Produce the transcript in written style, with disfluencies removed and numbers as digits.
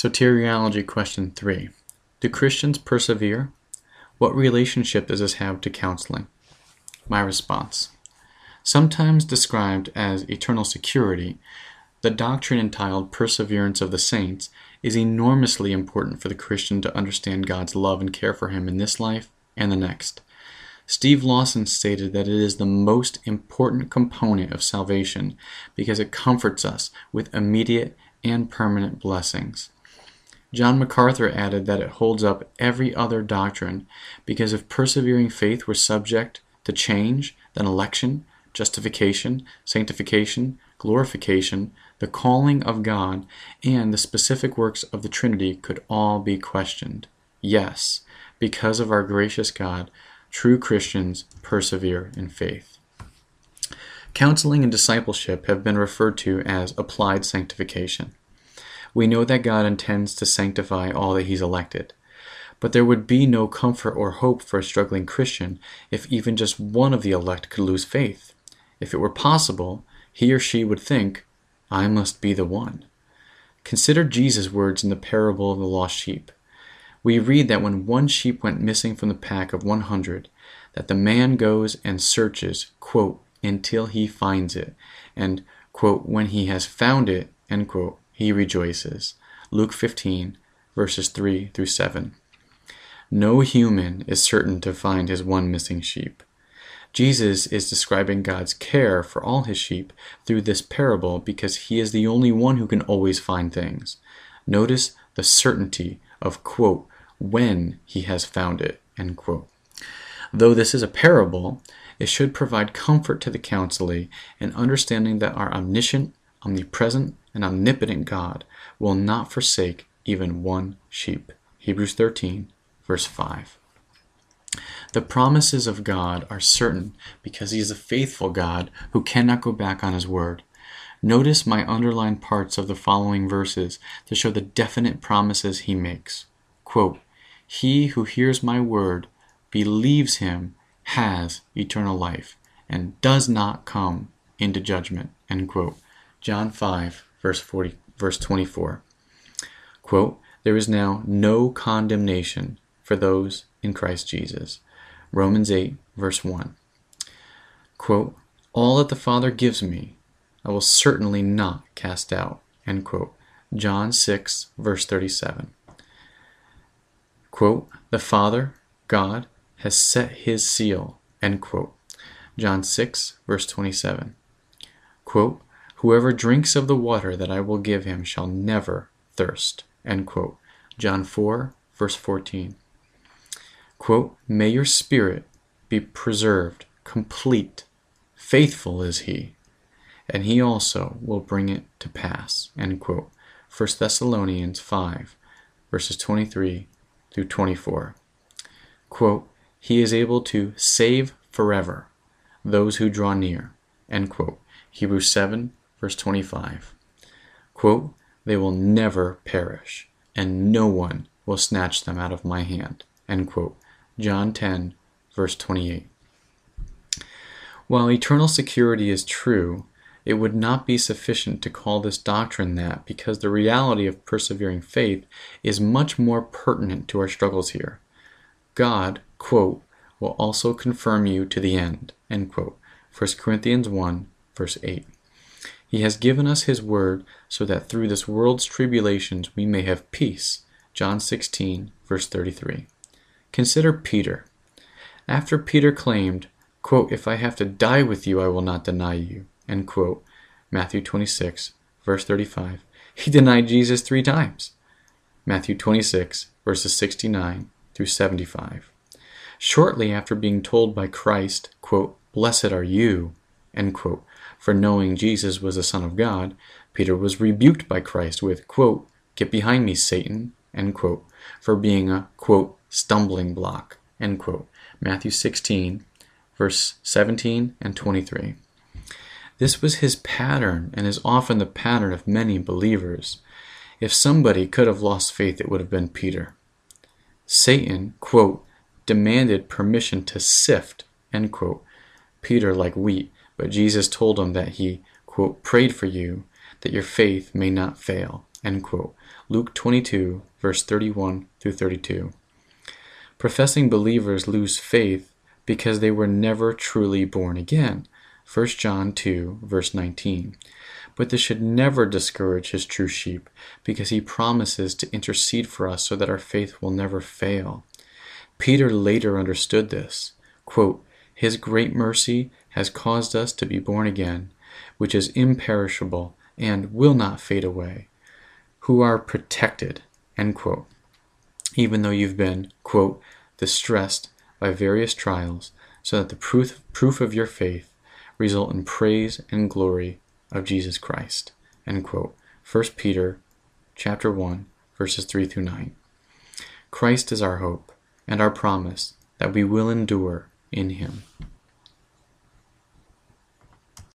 Soteriology question 3. Do Christians persevere? What relationship does this have to counseling? My response. Sometimes described as eternal security, the doctrine entitled Perseverance of the Saints is enormously important for the Christian to understand God's love and care for him in this life and the next. Steve Lawson stated that it is the most important component of salvation because it comforts us with immediate and permanent blessings. John MacArthur added that it holds up every other doctrine because if persevering faith were subject to change, then election, justification, sanctification, glorification, the calling of God, and the specific works of the Trinity could all be questioned. Yes, because of our gracious God, true Christians persevere in faith. Counseling and discipleship have been referred to as applied sanctification. We know that God intends to sanctify all that He's elected. But there would be no comfort or hope for a struggling Christian if even just one of the elect could lose faith. If it were possible, he or she would think, I must be the one. Consider Jesus' words in the parable of the lost sheep. We read that when one sheep went missing from the pack of 100, that the man goes and searches, quote, until he finds it, and, quote, when he has found it, end quote, he rejoices. Luke 15, verses 3 through 7. No human is certain to find his one missing sheep. Jesus is describing God's care for all his sheep through this parable because he is the only one who can always find things. Notice the certainty of, quote, when he has found it, end quote. Though this is a parable, it should provide comfort to the counselee in understanding that our omniscient, omnipresent, and omnipotent God will not forsake even one sheep. Hebrews 13, verse 5. The promises of God are certain because He is a faithful God who cannot go back on His word. Notice my underlined parts of the following verses to show the definite promises He makes. Quote, He who hears my word, believes Him, has eternal life, and does not come into judgment. End quote. John 5, verse 24. Quote, there is now no condemnation for those in Christ Jesus. Romans 8, verse 1. Quote, all that the Father gives me, I will certainly not cast out. End quote. John 6, verse 37. Quote, the Father, God, has set His seal. End quote. John 6, verse 27. Quote, whoever drinks of the water that I will give him shall never thirst. End quote. John 4, verse 14. Quote, may your spirit be preserved, complete, faithful is He, and He also will bring it to pass. End quote. 1 Thessalonians 5, verses 23 through 24. Quote, He is able to save forever those who draw near. End quote. Hebrews 7, verse 25. Quote, they will never perish, and no one will snatch them out of my hand. End quote. John 10, verse 28. While eternal security is true, it would not be sufficient to call this doctrine that because the reality of persevering faith is much more pertinent to our struggles here. God, quote, will also confirm you to the end, end quote. 1 Corinthians 1, verse 8. He has given us His word so that through this world's tribulations we may have peace. John 16, verse 33. Consider Peter. After Peter claimed, quote, if I have to die with you, I will not deny you, end quote, Matthew 26, verse 35, he denied Jesus 3 times. Matthew 26, verses 69 through 75. Shortly after being told by Christ, quote, blessed are you, end quote, for knowing Jesus was the Son of God, Peter was rebuked by Christ with, quote, get behind me, Satan, end quote, for being a, quote, stumbling block, end quote. Matthew 16, verse 17 and 23. This was his pattern and is often the pattern of many believers. If somebody could have lost faith, it would have been Peter. Satan, quote, demanded permission to sift, end quote, Peter like wheat, but Jesus told him that He, quote, prayed for you that your faith may not fail, end quote. Luke 22, verse 31 through 32. Professing believers lose faith because they were never truly born again. 1 John 2, verse 19. But this should never discourage his true sheep, because he promises to intercede for us so that our faith will never fail. Peter later understood this. Quote, "His great mercy has caused us to be born again, which is imperishable and will not fade away, who are protected," end quote, even though you've been, quote, "distressed by various trials, so that the proof of your faith result in praise and glory of Jesus Christ," end quote. 1 Peter chapter 1, verses 3 through 9. Christ is our hope and our promise that we will endure in him.